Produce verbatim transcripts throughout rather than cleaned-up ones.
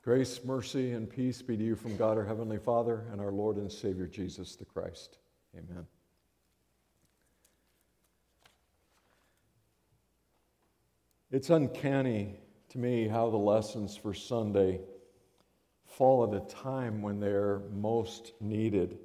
Grace, mercy, and peace be to you from God our Heavenly Father and our Lord and Savior Jesus the Christ. Amen. It's uncanny to me how the lessons for Sunday fall at a time when they're most needed.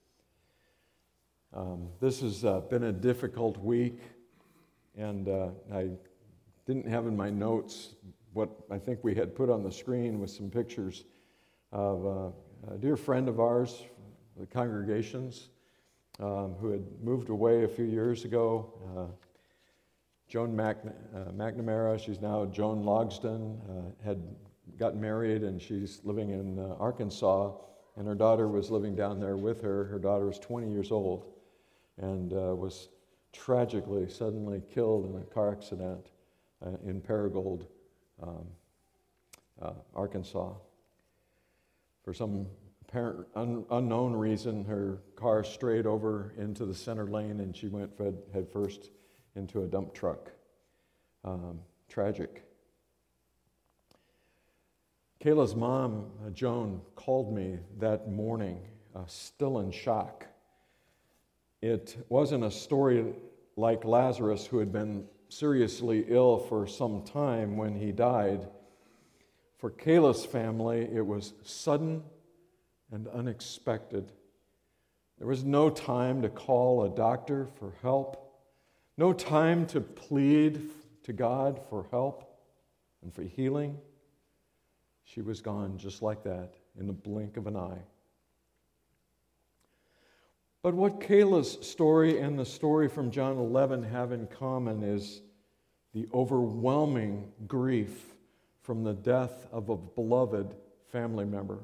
Um, this has uh, been a difficult week, and uh, I didn't have in my notes what I think we had put on the screen with some pictures of uh, a dear friend of ours, the congregations, um, who had moved away a few years ago. Uh, Joan Mac- uh, McNamara, she's now Joan Logsdon, uh, had gotten married and she's living in uh, Arkansas, and her daughter was living down there with her. Her daughter was twenty years old and uh, was tragically, suddenly killed in a car accident uh, in Paragould, um, uh, Arkansas. For some apparent un- unknown reason, her car strayed over into the center lane and she went head, head first into a dump truck. Um, tragic. Kayla's mom, uh, Joan, called me that morning, uh, still in shock. It wasn't a story like Lazarus, who had been seriously ill for some time when he died. For Kayla's family, it was sudden and unexpected. There was no time to call a doctor for help. No time to plead to God for help and for healing. She was gone just like that in the blink of an eye. But what Kayla's story and the story from John eleven have in common is the overwhelming grief from the death of a beloved family member.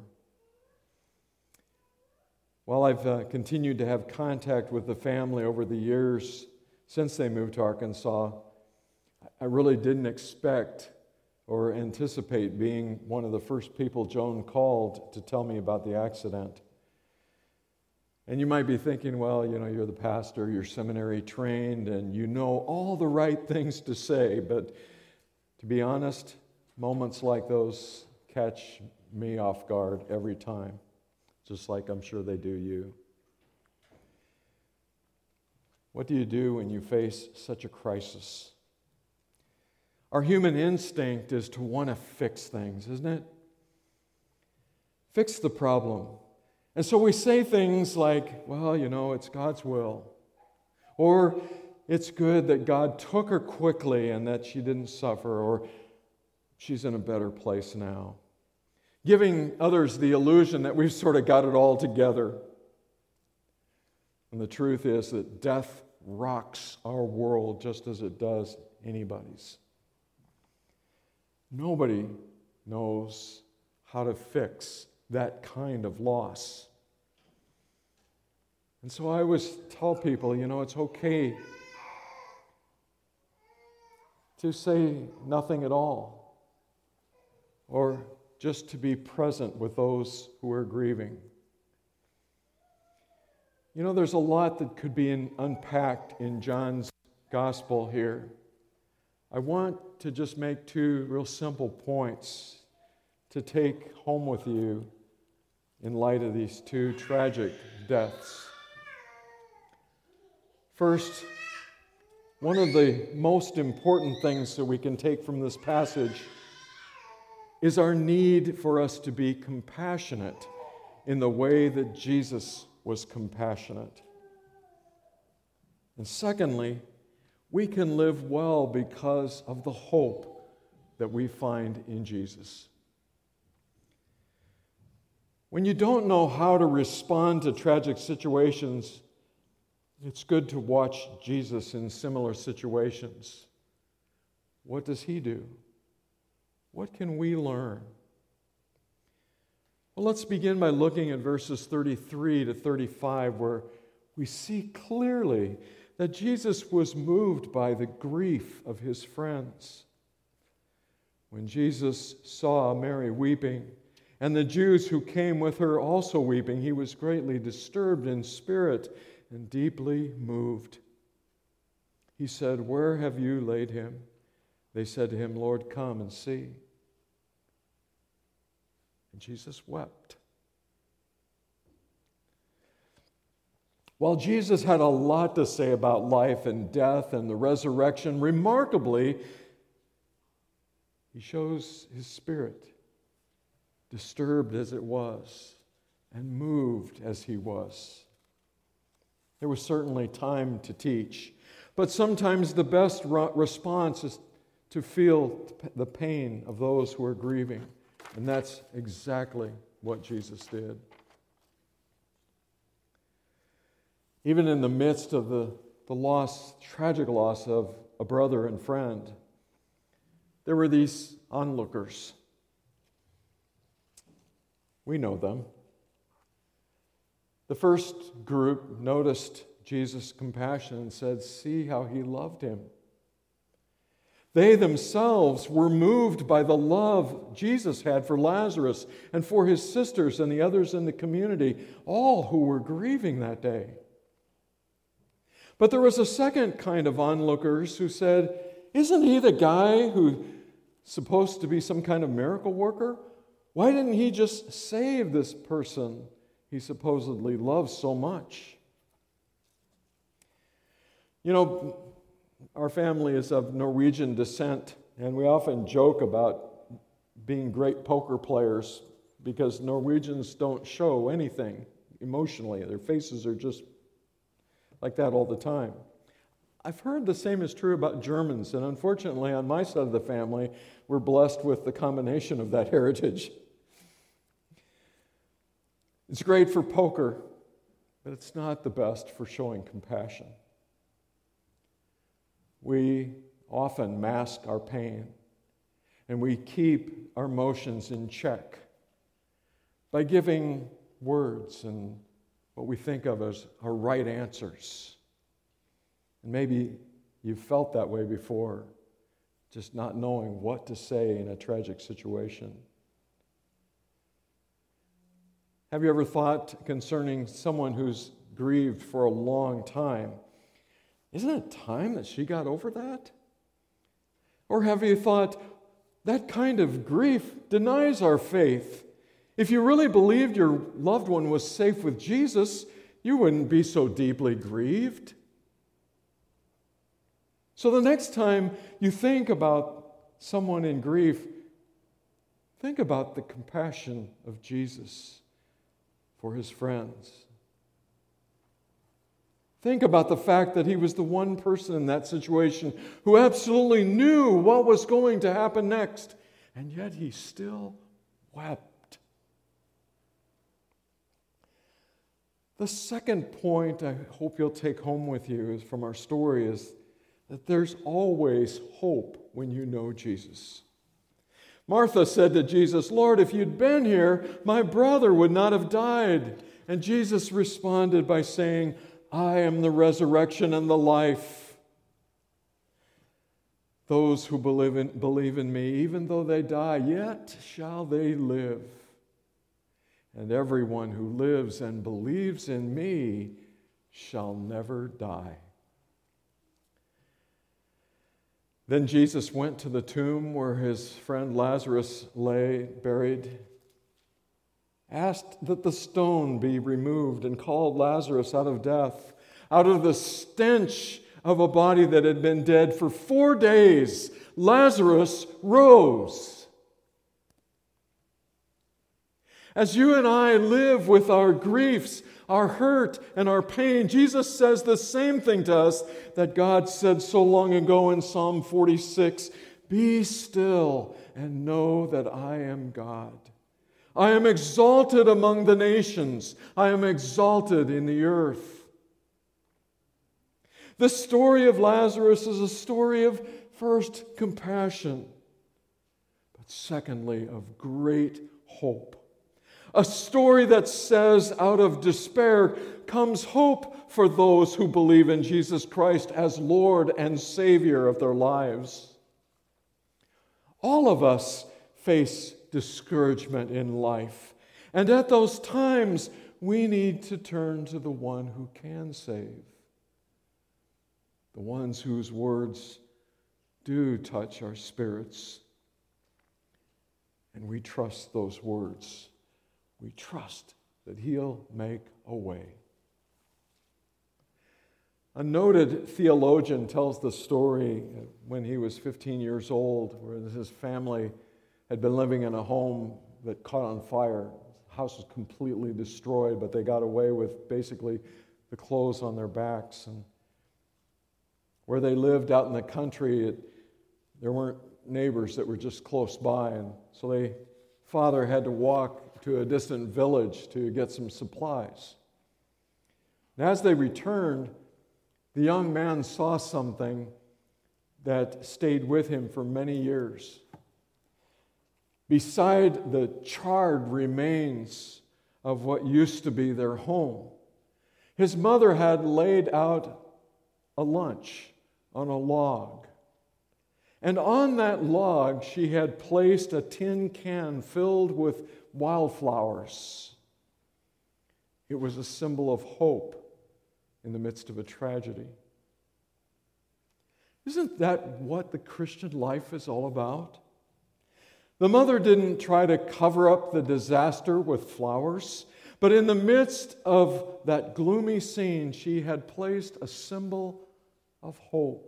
While I've uh, continued to have contact with the family over the years, since they moved to Arkansas, I really didn't expect or anticipate being one of the first people Joan called to tell me about the accident. And you might be thinking, well, you know, you're the pastor, you're seminary trained, and you know all the right things to say, but to be honest, moments like those catch me off guard every time, just like I'm sure they do you. What do you do when you face such a crisis? Our human instinct is to want to fix things, isn't it? Fix the problem. And so we say things like, well, you know, it's God's will. Or it's good that God took her quickly and that she didn't suffer, or she's in a better place now. Giving others the illusion that we've sort of got it all together. And the truth is that death rocks our world just as it does anybody's. Nobody knows how to fix that kind of loss. And so I always tell people, you know, it's okay to say nothing at all, or just to be present with those who are grieving. You know, there's a lot that could be in, unpacked in John's gospel here. I want to just make two real simple points to take home with you in light of these two tragic deaths. First, one of the most important things that we can take from this passage is our need for us to be compassionate in the way that Jesus was compassionate. And secondly, we can live well because of the hope that we find in Jesus. When you don't know how to respond to tragic situations, it's good to watch Jesus in similar situations. What does he do? What can we learn? Well, let's begin by looking at verses thirty-three to thirty-five, where we see clearly that Jesus was moved by the grief of his friends. When Jesus saw Mary weeping, and the Jews who came with her also weeping, he was greatly disturbed in spirit and deeply moved. He said, "Where have you laid him?" They said to him, "Lord, come and see." And Jesus wept. While Jesus had a lot to say about life and death and the resurrection, remarkably, he shows his spirit, disturbed as it was, and moved as he was. There was certainly time to teach, but sometimes the best response is to feel the pain of those who are grieving, and that's exactly what Jesus did. Even in the midst of the, the loss, tragic loss of a brother and friend, there were these onlookers. We know them. The first group noticed Jesus' compassion and said, "See how he loved him." They themselves were moved by the love Jesus had for Lazarus and for his sisters and the others in the community, all who were grieving that day. But there was a second kind of onlookers who said, "Isn't he the guy who's supposed to be some kind of miracle worker? Why didn't he just save this person he supposedly loves so much?" You know, our family is of Norwegian descent, and we often joke about being great poker players because Norwegians don't show anything emotionally. Their faces are just like that all the time. I've heard the same is true about Germans, and unfortunately on my side of the family, we're blessed with the combination of that heritage. It's great for poker, but it's not the best for showing compassion. We often mask our pain, and we keep our emotions in check by giving words and what we think of as our right answers. And maybe you've felt that way before, just not knowing what to say in a tragic situation. Have you ever thought concerning someone who's grieved for a long time, isn't it time that she got over that? Or have you thought, that kind of grief denies our faith? If you really believed your loved one was safe with Jesus, you wouldn't be so deeply grieved. So the next time you think about someone in grief, think about the compassion of Jesus for his friends. Think about the fact that he was the one person in that situation who absolutely knew what was going to happen next, and yet he still wept. The second point I hope you'll take home with you is from our story is that there's always hope when you know Jesus. Martha said to Jesus, "Lord, if you'd been here, my brother would not have died." And Jesus responded by saying, "I am the resurrection and the life. Those who believe in, believe in me, even though they die, yet shall they live. And everyone who lives and believes in me shall never die." Then Jesus went to the tomb where his friend Lazarus lay buried, asked that the stone be removed, and called Lazarus out of death, out of the stench of a body that had been dead for four days. Lazarus rose. As you and I live with our griefs, our hurt, and our pain, Jesus says the same thing to us that God said so long ago in Psalm forty-six, "Be still and know that I am God. I am exalted among the nations. I am exalted in the earth." The story of Lazarus is a story of, first, compassion, but secondly, of great hope. A story that says out of despair comes hope for those who believe in Jesus Christ as Lord and Savior of their lives. All of us face discouragement in life, and at those times we need to turn to the one who can save, the ones whose words do touch our spirits. And we trust those words. We trust that He'll make a way. A noted theologian tells the story when he was fifteen years old, where his family had been living in a home that caught on fire. The house was completely destroyed, but they got away with basically the clothes on their backs. And where they lived out in the country, it, there weren't neighbors that were just close by, and so they father had to walk to a distant village to get some supplies. And as they returned, the young man saw something that stayed with him for many years. Beside the charred remains of what used to be their home, his mother had laid out a lunch on a log. And on that log, she had placed a tin can filled with wildflowers. It was a symbol of hope in the midst of a tragedy. Isn't that what the Christian life is all about? The mother didn't try to cover up the disaster with flowers, but in the midst of that gloomy scene, she had placed a symbol of hope.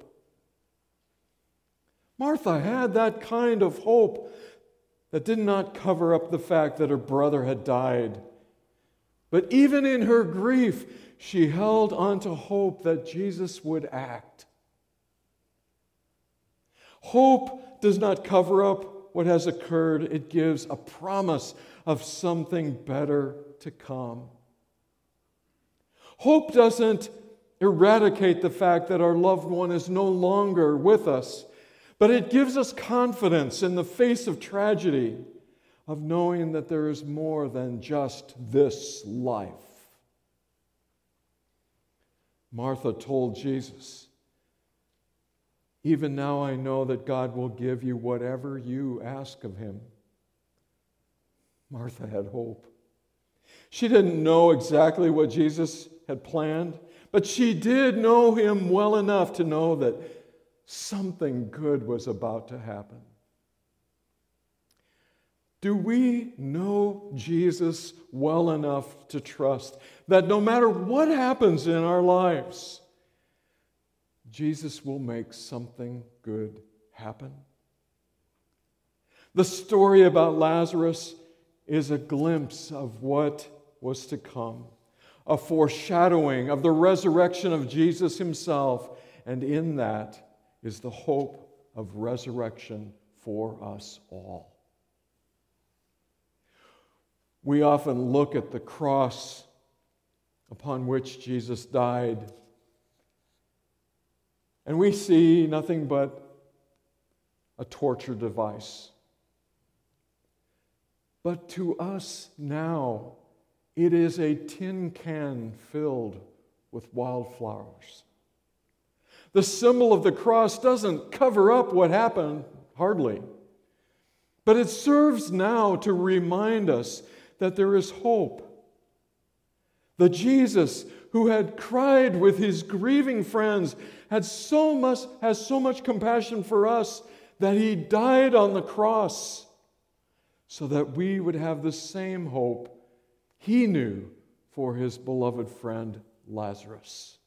Martha had that kind of hope that did not cover up the fact that her brother had died. But even in her grief, she held on to hope that Jesus would act. Hope does not cover up what has occurred. It gives a promise of something better to come. Hope doesn't eradicate the fact that our loved one is no longer with us, but it gives us confidence in the face of tragedy of knowing that there is more than just this life. Martha told Jesus, "Even now I know that God will give you whatever you ask of Him." Martha had hope. She didn't know exactly what Jesus had planned, but she did know Him well enough to know that something good was about to happen. Do we know Jesus well enough to trust that no matter what happens in our lives, Jesus will make something good happen? The story about Lazarus is a glimpse of what was to come, a foreshadowing of the resurrection of Jesus Himself, and in that is the hope of resurrection for us all. We often look at the cross upon which Jesus died, and we see nothing but a torture device. But to us now, it is a tin can filled with wildflowers. The symbol of the cross doesn't cover up what happened, hardly. But it serves now to remind us that there is hope. The Jesus who had cried with His grieving friends had so much, has so much compassion for us that He died on the cross so that we would have the same hope He knew for His beloved friend Lazarus.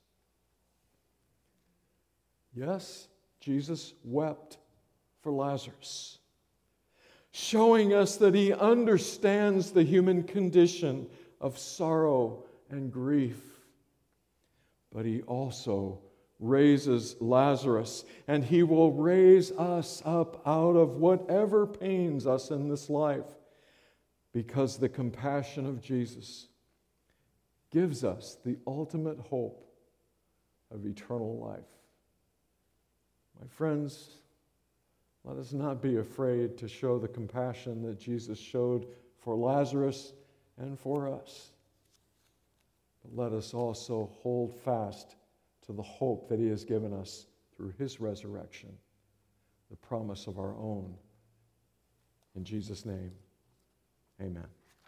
Yes, Jesus wept for Lazarus, showing us that He understands the human condition of sorrow and grief. But He also raises Lazarus, and He will raise us up out of whatever pains us in this life, because the compassion of Jesus gives us the ultimate hope of eternal life. My friends, let us not be afraid to show the compassion that Jesus showed for Lazarus and for us. But let us also hold fast to the hope that He has given us through His resurrection, the promise of our own. In Jesus' name, amen.